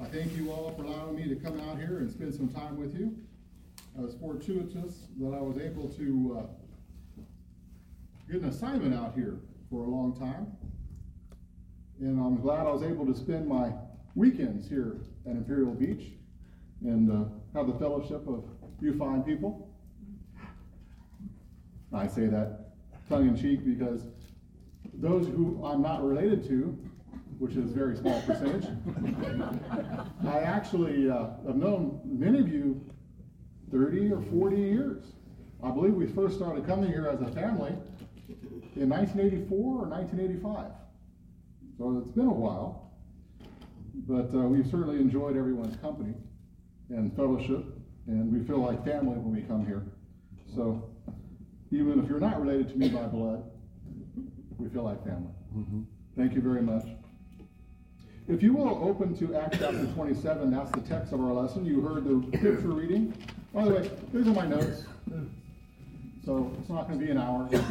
thank you all for allowing me to come out here and spend some time with you. I was fortuitous that I was able to get an assignment out here for a long time. And I'm glad I was able to spend my weekends here at Imperial Beach and have the fellowship of you fine people. I say that tongue-in-cheek because those who I'm not related to, which is a very small percentage, I actually have known many of you 30 or 40 years. I believe we first started coming here as a family in 1984 or 1985. So it's been a while, but we've certainly enjoyed everyone's company and fellowship, and we feel like family when we come here. So even if you're not related to me by blood, we feel like family. Mm-hmm. Thank you very much. If you will open to Acts chapter 27, that's the text of our lesson. You heard the scripture reading. By the way, these are my notes. So it's not going to be an hour. Is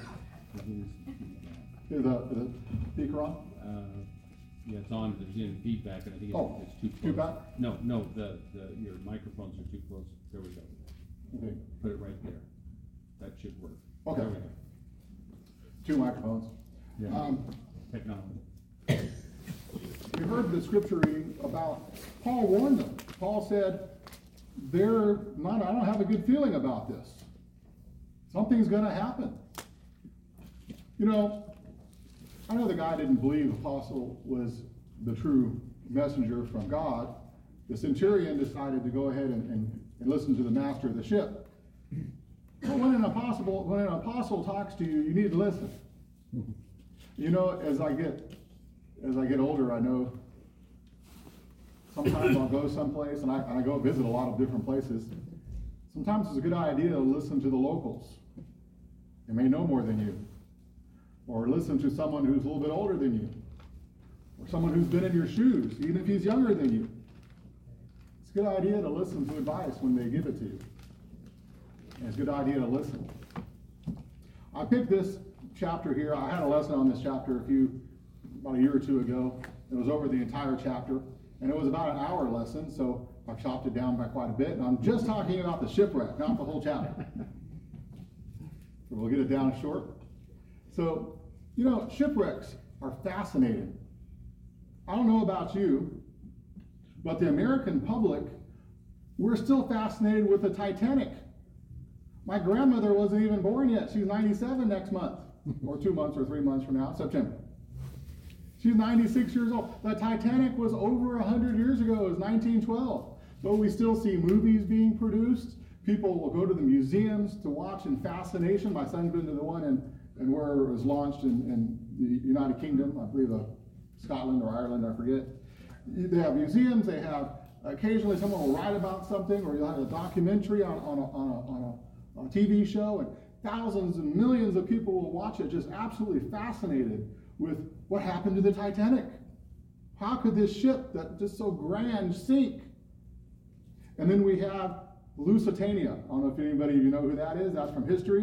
the speaker on? Yeah, it's on. There's any feedback, and I think it's too close. Feedback? No, your microphones are too close. There we go. Okay. Put it right there. That should work. Okay. There we go. 2 microphones. Yeah. Technology. We heard the scripture reading about Paul warned them. Paul said, I don't have a good feeling about this. Something's going to happen. You know, I know the guy didn't believe the apostle was the true messenger from God. The centurion decided to go ahead and listen to the master of the ship. But when an apostle talks to you, you need to listen. You know, as I get older, I know sometimes I'll go someplace, and I go visit a lot of different places. Sometimes it's a good idea to listen to the locals. They may know more than you. Or listen to someone who's a little bit older than you. Or someone who's been in your shoes, even if he's younger than you. It's a good idea to listen to advice when they give it to you. And it's a good idea to listen. I picked this chapter here. I had a lesson on this chapter about a year or two ago. It was over the entire chapter. And it was about an hour lesson, so I chopped it down by quite a bit. And I'm just talking about the shipwreck, not the whole chapter. So we'll get it down short. So, you know, shipwrecks are fascinating. I don't know about you, but the American public, we're still fascinated with the Titanic. My grandmother wasn't even born yet. She's 97 next month, or 2 months or 3 months from now, September. She's 96 years old. The Titanic was over 100 years ago. It was 1912. But we still see movies being produced. People will go to the museums to watch in fascination. My son's been to the one and where it was launched in the United Kingdom, I believe Scotland or Ireland, I forget. They have museums. They have occasionally someone will write about something, or you'll have a documentary on a TV show, and thousands and millions of people will watch it, just absolutely fascinated with what happened to the Titanic. How could this ship that just so grand sink? And then we have Lusitania. I don't know if anybody of you know who that is. That's from history.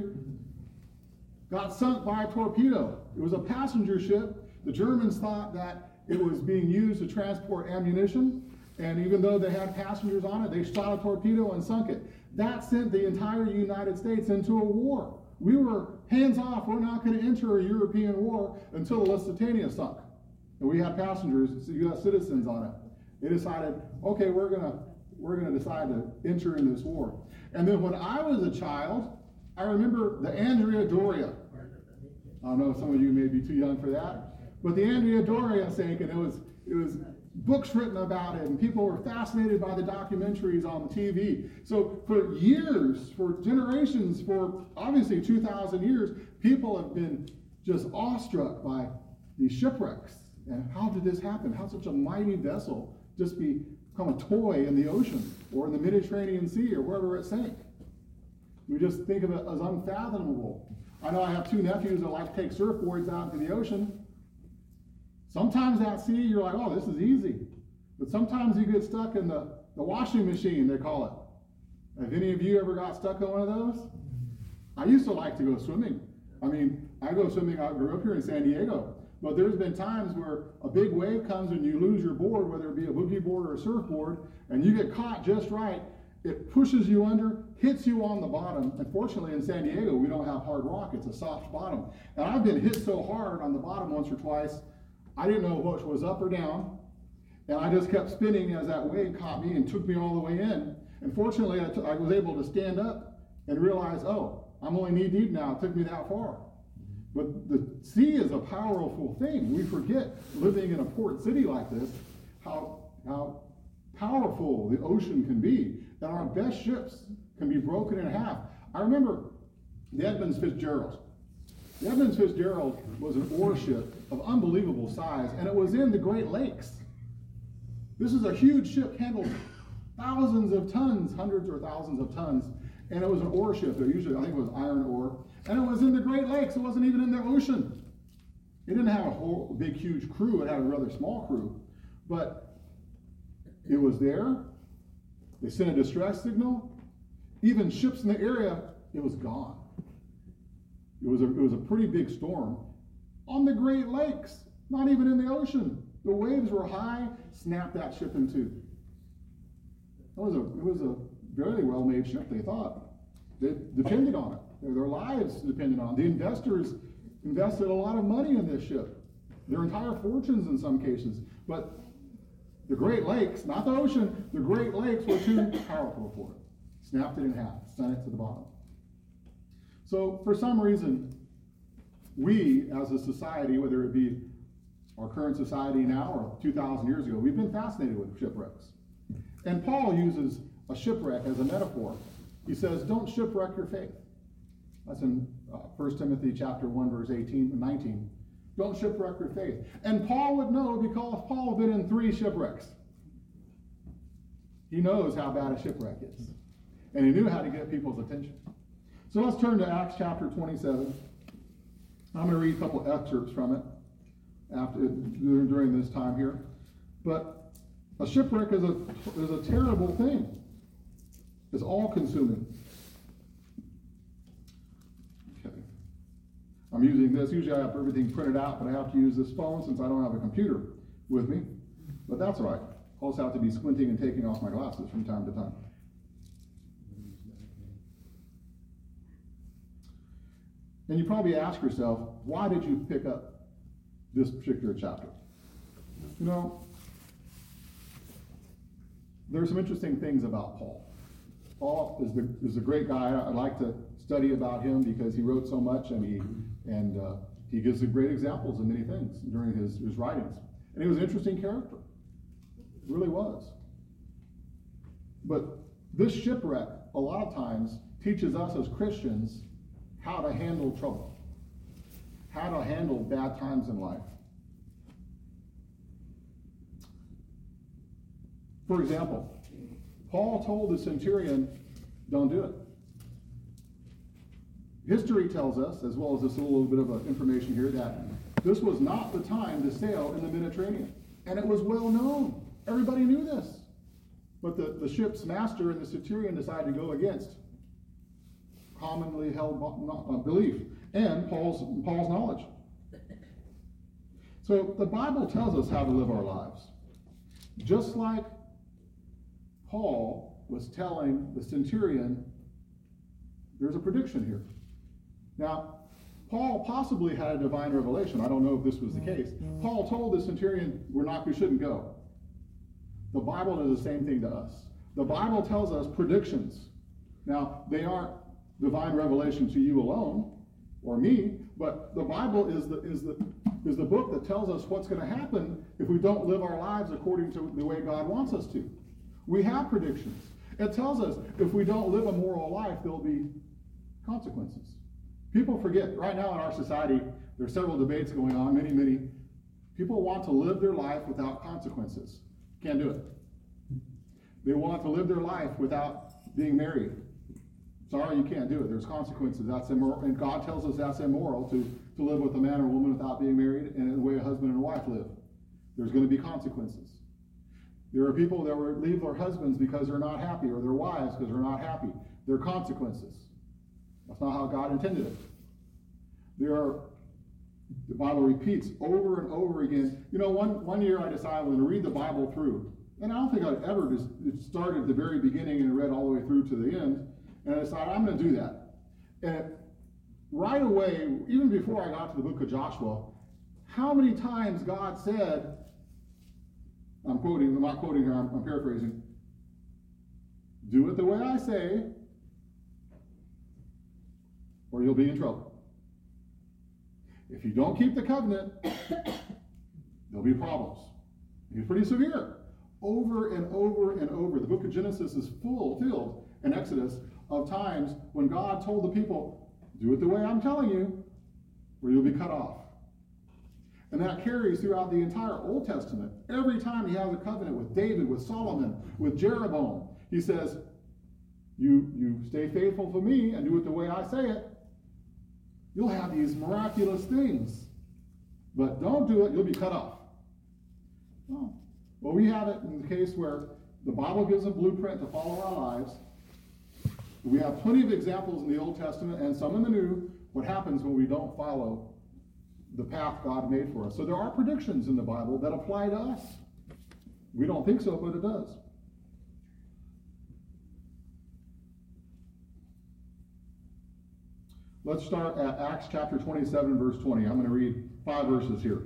Got sunk by a torpedo. It was a passenger ship. The Germans thought that it was being used to transport ammunition, and even though they had passengers on it, they shot a torpedo and sunk it. That sent the entire United States into a war. We were hands off. We're not going to enter a European war until the Lusitania sunk. And we had passengers, U.S. citizens on it. They decided, okay, we're going to decide to enter in this war. And then when I was a child, I remember the Andrea Doria. I don't know if some of you may be too young for that, but the Andrea Doria sank, and it was books written about it, and people were fascinated by the documentaries on the TV. So for years, for generations, for obviously 2,000 years, people have been just awestruck by these shipwrecks. And how did this happen? How such a mighty vessel just become a toy in the ocean or in the Mediterranean Sea or wherever it sank? We just think of it as unfathomable. I know I have 2 nephews that like to take surfboards out into the ocean. Sometimes at sea, you're like, oh, this is easy. But sometimes you get stuck in the washing machine, they call it. Have any of you ever got stuck in one of those? I used to like to go swimming. I mean, I go swimming, I grew up here in San Diego. But there's been times where a big wave comes and you lose your board, whether it be a boogie board or a surfboard, and you get caught just right. It pushes you under, hits you on the bottom. Unfortunately, in San Diego, we don't have hard rock. It's a soft bottom. And I've been hit so hard on the bottom once or twice, I didn't know which was up or down. And I just kept spinning as that wave caught me and took me all the way in. And fortunately, I was able to stand up and realize, oh, I'm only knee deep now. It took me that far. But the sea is a powerful thing. We forget, living in a port city like this, how powerful the ocean can be. And our best ships can be broken in half. I remember the Edmund Fitzgerald. The Edmund Fitzgerald was an ore ship of unbelievable size, and it was in the Great Lakes. This is a huge ship, handled thousands of tons, hundreds or thousands of tons, and it was an ore ship. They're usually, I think it was iron ore, and it was in the Great Lakes. It wasn't even in the ocean. It didn't have a whole big, huge crew. It had a rather small crew, but it was there. They sent a distress signal. Even ships in the area, it was gone. It was a pretty big storm on the Great Lakes, not even in the ocean. The waves were high, snapped that ship in two. It was a very well-made ship, they thought. They depended on it. Their lives depended on it. The investors invested a lot of money in this ship, their entire fortunes in some cases. But the Great Lakes, not the ocean, the Great Lakes were too powerful for it. Snapped it in half, sent it to the bottom. So for some reason, we as a society, whether it be our current society now or 2,000 years ago, we've been fascinated with shipwrecks. And Paul uses a shipwreck as a metaphor. He says, don't shipwreck your faith. That's in 1 Timothy chapter 1, verse 18 and 19. Don't shipwreck your faith. And Paul would know because Paul had been in 3 shipwrecks. He knows how bad a shipwreck is. And he knew how to get people's attention. So let's turn to Acts chapter 27. I'm going to read a couple excerpts from it during this time here. But a shipwreck is a terrible thing. It's all-consuming. Okay. I'm using this. Usually I have everything printed out, but I have to use this phone since I don't have a computer with me. But that's all right. I also have to be squinting and taking off my glasses from time to time. And you probably ask yourself, why did you pick up this particular chapter? You know, there's some interesting things about Paul. Paul is a great guy. I like to study about him because he wrote so much, and he gives great examples of many things during his writings. And he was an interesting character. It really was. But this shipwreck, a lot of times, teaches us as Christians how to handle trouble, how to handle bad times in life. For example, Paul told the centurion, don't do it. History tells us, as well as this little bit of information here, that this was not the time to sail in the Mediterranean. And it was well known. Everybody knew this. But the ship's master and the centurion decided to go against commonly held belief and Paul's knowledge. So the Bible tells us how to live our lives. Just like Paul was telling the centurion, there's a prediction here. Now, Paul possibly had a divine revelation. I don't know if this was the case. Paul told the centurion, we shouldn't go. The Bible does the same thing to us. The Bible tells us predictions. Now, they aren't divine revelation to you alone or me, but the Bible is the book that tells us what's going to happen if we don't live our lives according to the way God wants us to. We have predictions. It tells us if we don't live a moral life, there'll be consequences. People forget. Right now in our society, there are several debates going on, many. People want to live their life without consequences. Can't do it. They want to live their life without being married. Sorry, you can't do it. There's consequences. That's immoral. And God tells us that's immoral to live with a man or woman without being married and the way a husband and a wife live. There's going to be consequences. There are people that will leave their husbands because they're not happy, or their wives because they're not happy. There are consequences. That's not how God intended it. There are The Bible repeats over and over again. You know, one year I decided I'm going to read the Bible through. And I don't think I'd ever just started at the very beginning and read all the way through to the end. And I decided I'm going to do that. And right away, even before I got to the book of Joshua, how many times God said, I'm not quoting here, I'm paraphrasing, do it the way I say, or you'll be in trouble. If you don't keep the covenant, there'll be problems. It's pretty severe. Over and over and over. The book of Genesis is filled, and Exodus, of times when God told the people, do it the way I'm telling you, or you'll be cut off. And that carries throughout the entire Old Testament. Every time he has a covenant with David, with Solomon, with Jeroboam, he says, you stay faithful for me and do it the way I say it, you'll have these miraculous things. But don't do it, you'll be cut off. Oh. Well, we have it in the case where the Bible gives a blueprint to follow our lives. We have plenty of examples in the Old Testament and some in the New, what happens when we don't follow the path God made for us. So there are predictions in the Bible that apply to us. We don't think so, but it does. Let's start at Acts chapter 27, verse 20. I'm going to read 5 verses here.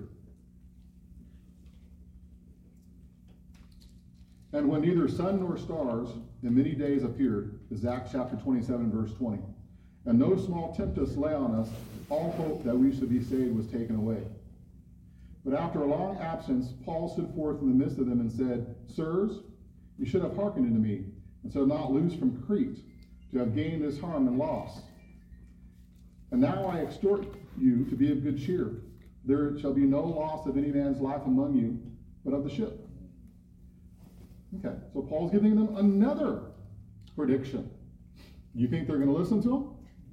And when neither sun nor stars in many days appeared, is Acts chapter 27, verse 20. And no small tempest lay on us, all hope that we should be saved was taken away. But after a long absence, Paul stood forth in the midst of them and said, Sirs, you should have hearkened unto me, and so not loose from Crete, to have gained this harm and loss. And now I exhort you to be of good cheer. There shall be no loss of any man's life among you, but of the ship. Okay, so Paul's giving them another prediction. You think they're going to listen to him?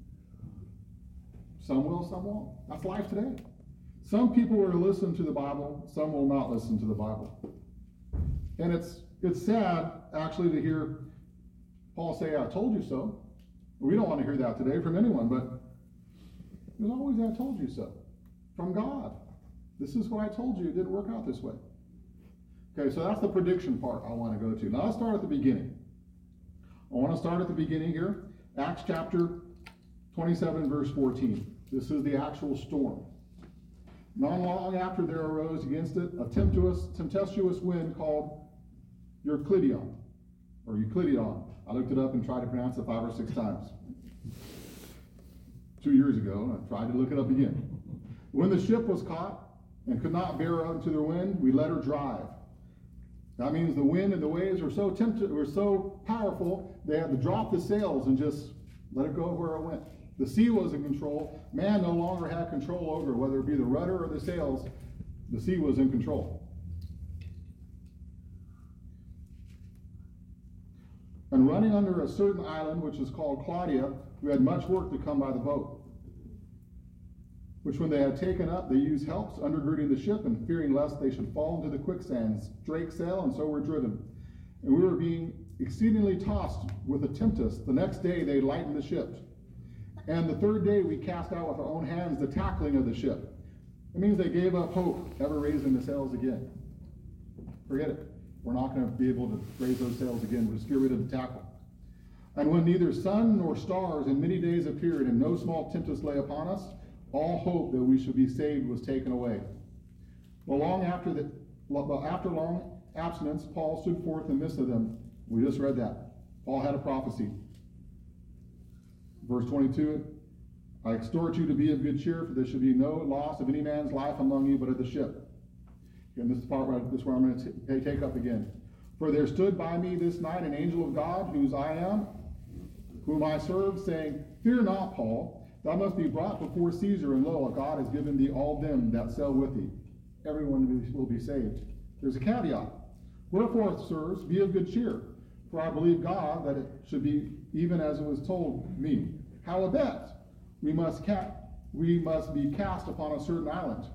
Some will, some won't. That's life today. Some people will listen to the Bible, some will not listen to the Bible. And it's sad, actually, to hear Paul say, I told you so. We don't want to hear that today from anyone, but there's always I told you so from God. This is what I told you. It didn't work out this way. Okay, so that's the prediction part I want to go to. Now let's start at the beginning. I want to start at the beginning here. Acts chapter 27, verse 14. This is the actual storm. Not long after there arose against it a tempestuous wind called Euclideon. I looked it up and tried to pronounce it 5 or 6 times. 2 years ago, I tried to look it up again. When the ship was caught and could not bear unto the wind, we let her drive. That means the wind and the waves were so powerful, they had to drop the sails and just let it go where it went. The sea was in control. Man no longer had control over it, whether it be the rudder or the sails. The sea was in control. And running under a certain island, which is called Claudia, we had much work to come by the boat. Which when they had taken up, they used helps, undergirding the ship, and fearing lest they should fall into the quicksands, drake sail, and so were driven. And we were being exceedingly tossed with a tempest. The next day they lightened the ship. And the third day we cast out with our own hands the tackling of the ship. It means they gave up hope, ever raising the sails again. Forget it. We're not going to be able to raise those sails again. We'll just get rid of the tackle. And when neither sun nor stars in many days appeared, and no small tempest lay upon us, all hope that we should be saved was taken away. Well, after long abstinence, Paul stood forth in the midst of them. We just read that. Paul had a prophecy. Verse 22, I exhort you to be of good cheer, for there should be no loss of any man's life among you, but of the ship. And this is where I'm going to take up again. For there stood by me this night an angel of God, whose I am, whom I serve, saying, Fear not, Paul, thou must be brought before Caesar, and lo, God has given thee all them that sail with thee. Everyone will be saved. There's a caveat. Wherefore, sirs, be of good cheer, for I believe God that it should be even as it was told me. Howbeit, we must be cast upon a certain island.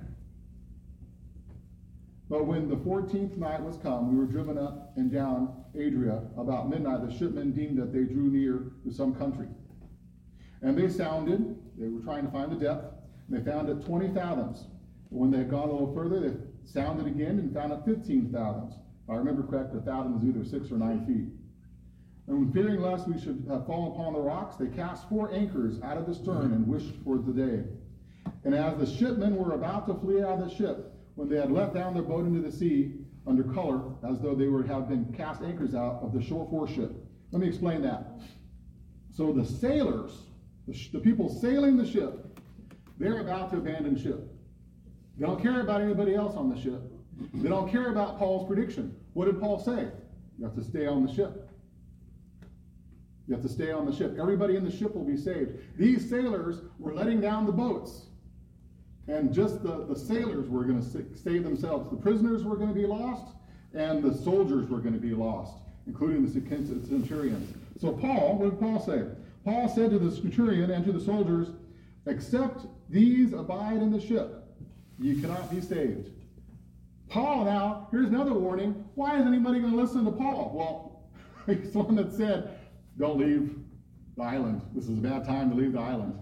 But when the 14th night was come, we were driven up and down Adria. About midnight, the shipmen deemed that they drew near to some country. And they sounded, they were trying to find the depth, They found it 20 fathoms. When they had gone a little further, they sounded again and found it 15 fathoms. If I remember correct, a fathom is either 6 or 9 feet. And fearing lest we should fall upon the rocks, they cast 4 anchors out of the stern and wished for the day. And as the shipmen were about to flee out of the ship, when they had let down their boat into the sea, under color, as though they had been cast anchors out of the shore foreship. Let me explain that. So the sailors, the people sailing the ship, they're about to abandon ship. They don't care about anybody else on the ship. They don't care about Paul's prediction. What did Paul say? You have to stay on the ship. You have to stay on the ship. Everybody in the ship will be saved. These sailors were letting down the boats. And just the sailors were going to save themselves. The prisoners were going to be lost, and the soldiers were going to be lost, including the centurions. So Paul, what did Paul say? Paul said to the centurion and to the soldiers, "Except these abide in the ship, ye cannot be saved." Paul now, here's another warning. Why is anybody going to listen to Paul? Well, he's the one that said, don't leave the island. This is a bad time to leave the island.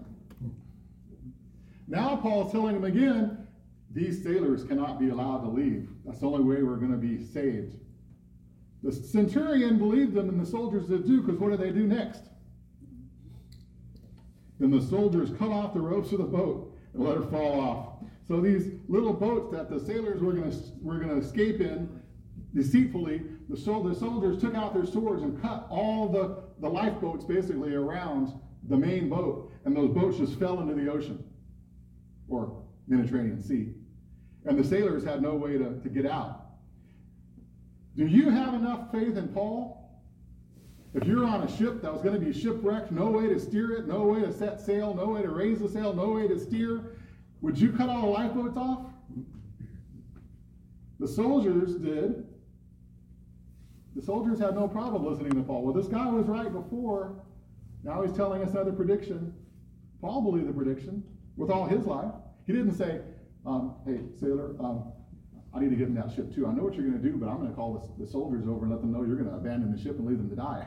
Now Paul's telling them again, these sailors cannot be allowed to leave. That's the only way we're going to be saved. The centurion believed them, and the soldiers did too, because what do they do next? Then the soldiers cut off the ropes of the boat and let her fall off. So these little boats that the sailors were going to escape in, deceitfully, the soldiers took out their swords and cut all the lifeboats basically around the main boat, and those boats just fell into the ocean, or Mediterranean Sea. And the sailors had no way to get out. Do you have enough faith in Paul? If you're on a ship that was going to be shipwrecked, no way to steer it, no way to set sail, no way to raise the sail, no way to steer, would you cut all the lifeboats off? The soldiers did. The soldiers had no problem listening to Paul. Well, this guy was right before. Now he's telling us another prediction. Paul believed the prediction with all his life. He didn't say, hey, sailor, I need to get in that ship too. I know what you're going to do, but I'm going to call the soldiers over and let them know you're going to abandon the ship and leave them to die.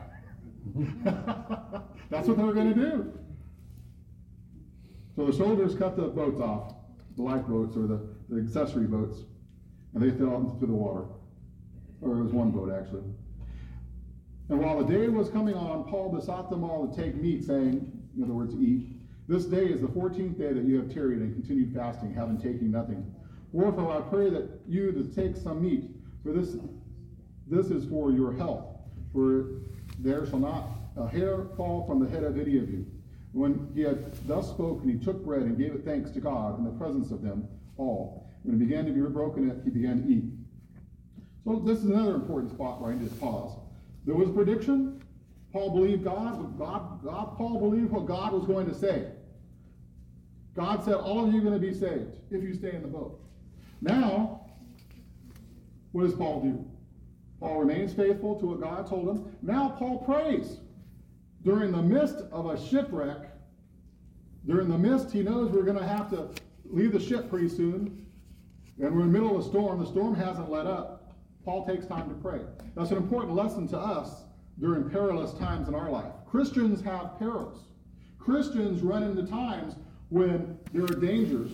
That's what they were going to do. So the soldiers cut the boats off, the lifeboats or the accessory boats, and they fell into the water. Or it was one boat, actually. And while the day was coming on, Paul besought them all to take meat, saying, in other words, eat. This day is the 14th day that you have tarried and continued fasting, having taken nothing. Wherefore I pray that you to take some meat, for this is for your health. For there shall not a hair fall from the head of any of you. When he had thus spoken, he took bread and gave it thanks to God in the presence of them all. When he began to be broken, he began to eat. So this is another important spot where I just pause. There was a prediction. Paul believed God. Paul believed what God was going to say. God said, all of you are going to be saved if you stay in the boat. Now, what does Paul do? Paul remains faithful to what God told him. Now Paul prays. During the midst of a shipwreck, during the midst, he knows we're going to have to leave the ship pretty soon, and we're in the middle of a storm. The storm hasn't let up. Paul takes time to pray. That's an important lesson to us during perilous times in our life. Christians have perils. Christians run into times when there are dangers.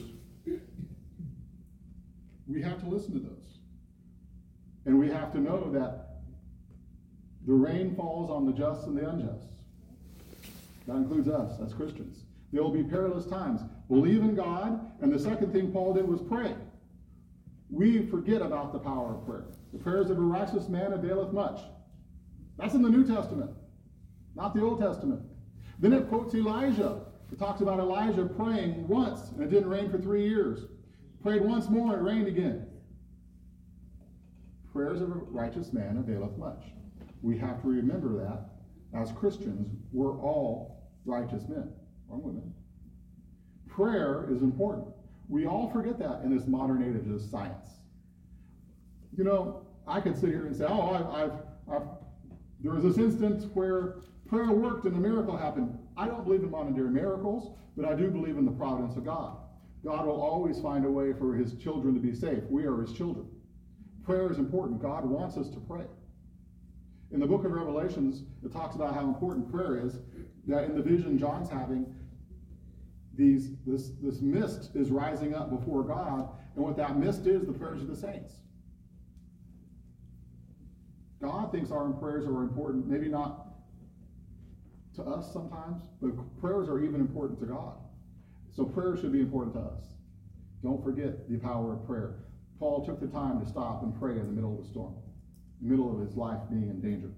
We have to listen to those. And we have to know that the rain falls on the just and the unjust. That includes us as Christians. There will be perilous times. Believe in God, and the second thing Paul did was pray. We forget about the power of prayer. The prayers of a righteous man availeth much. That's in the New Testament, not the Old Testament. Then it quotes Elijah. It talks about Elijah praying once, and it didn't rain for 3 years. Prayed once more, and it rained again. Prayers of a righteous man availeth much. We have to remember that as Christians, we're all righteous men or women. Prayer is important. We all forget that in this modern age of science. You know, I could sit here and say, there was this instance where prayer worked and a miracle happened. I don't believe in monetary miracles, but I do believe in the providence of God. God will always find a way for his children to be safe. We are his children. Prayer is important. God wants us to pray. In the book of Revelations, it talks about how important prayer is, that in the vision John's having, this mist is rising up before God, and what that mist is, the prayers of the saints. God thinks our prayers are important, maybe not to us sometimes, but prayers are even important to God. So prayer should be important to us. Don't forget the power of prayer. Paul took the time to stop and pray in the middle of the storm, in the middle of his life being in danger.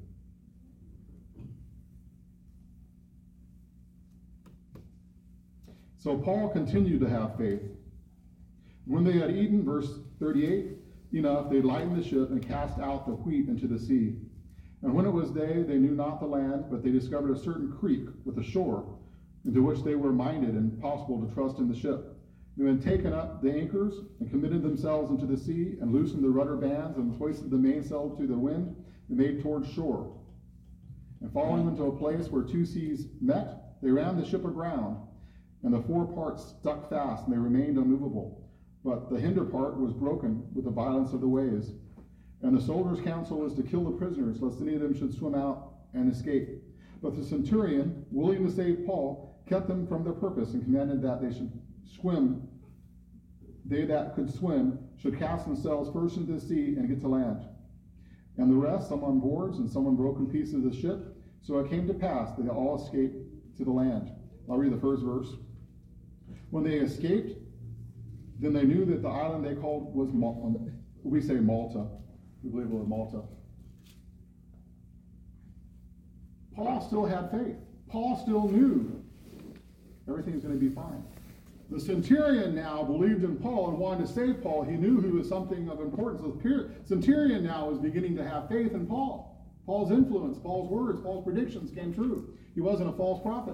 So Paul continued to have faith. When they had eaten, verse 38, enough, they lightened the ship and cast out the wheat into the sea. And when it was day, they knew not the land, but they discovered a certain creek with a shore, into which they were minded and possible to trust in the ship. They had taken up the anchors and committed themselves into the sea, and loosened the rudder bands and hoisted the mainsail to the wind, and made towards shore. And falling into a place where two seas met, they ran the ship aground, and the fore parts stuck fast, and they remained unmovable. But the hinder part was broken with the violence of the waves. And the soldiers' counsel was to kill the prisoners, lest any of them should swim out and escape. But the centurion, willing to save Paul, kept them from their purpose, and commanded that they should swim. They that could swim should cast themselves first into the sea and get to land. And the rest, some on boards and some on broken pieces of the ship. So it came to pass that they all escaped to the land. I'll read the first verse. When they escaped, then they knew that the island they called was Malta. We say Malta. We believe it was Malta. Paul still had faith. Paul still knew everything's going to be fine. The centurion now believed in Paul and wanted to save Paul. He knew he was something of importance. The centurion now was beginning to have faith in Paul. Paul's influence, Paul's words, Paul's predictions came true. He wasn't a false prophet.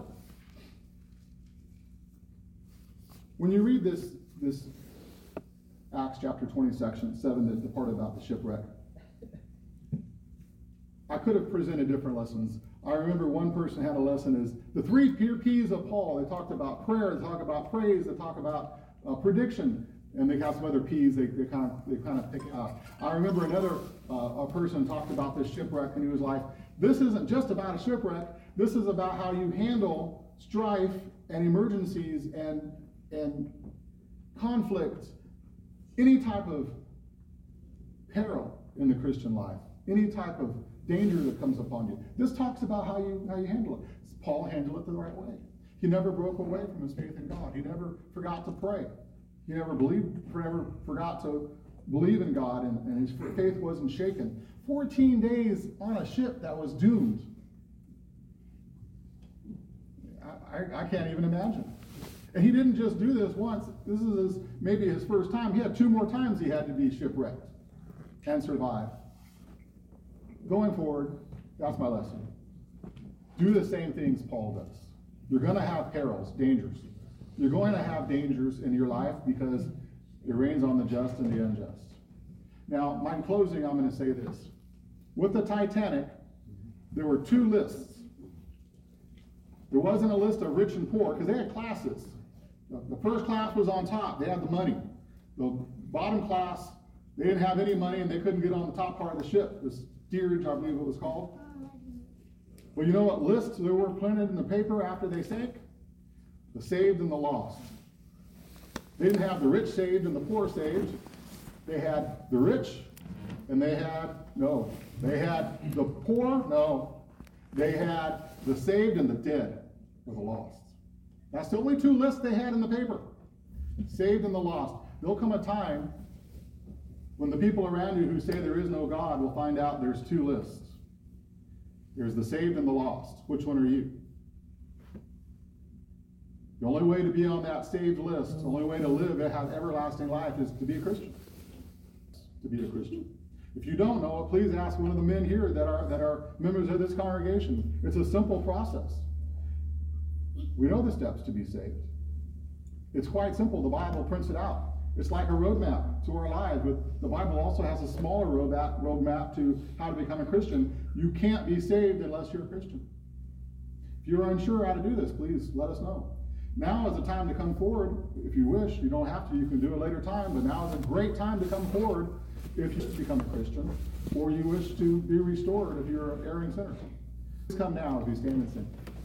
When you read this Acts chapter 20, section 7, the part about the shipwreck, I could have presented different lessons. I remember one person had a lesson is the three P's of Paul. They talked about prayer, they talk about praise, they talk about prediction, and they have some other P's they kind of pick out. I remember another a person talked about this shipwreck, and he was like, this isn't just about a shipwreck, this is about how you handle strife and emergencies and conflict, any type of peril in the Christian life, any type of danger that comes upon you. This talks about how you handle it. Paul handled it the right way. He never broke away from his faith in God. He never forgot to pray. He never forgot to believe in God, and his faith wasn't shaken. 14 days on a ship that was doomed. I can't even imagine. And he didn't just do this once. This is maybe his first time. He had 2 more times he had to be shipwrecked and survive. Going forward, that's my lesson. Do the same things Paul does. You're going to have perils, dangers. You're going to have dangers in your life because it rains on the just and the unjust. Now, in closing, I'm going to say this. With the Titanic, there were 2 lists. There wasn't a list of rich and poor because they had classes. The first class was on top. They had the money. The bottom class, they didn't have any money and they couldn't get on the top part of the ship. The steerage, I believe it was called. Well, you know what lists there were printed in the paper after they sank? The saved and the lost. They didn't have the rich saved and the poor saved. They had the rich and they had the poor, they had the saved and the dead or the lost. That's the only 2 lists they had in the paper. Saved and the lost. There'll come a time when the people around you who say there is no God will find out there's 2 lists. There's the saved and the lost. Which one are you? The only way to be on that saved list, the only way to live and have everlasting life is to be a Christian. To be a Christian. If you don't know it, please ask one of the men here that are members of this congregation. It's a simple process. We know the steps to be saved. It's quite simple. The Bible prints it out. It's like a roadmap to our lives, but the Bible also has a smaller roadmap to how to become a Christian. You can't be saved unless you're a Christian. If you're unsure how to do this, please let us know. Now is the time to come forward. If you wish, you don't have to. You can do it later time, but now is a great time to come forward if you become a Christian, or you wish to be restored if you're an erring sinner. Please come now as we stand and sing.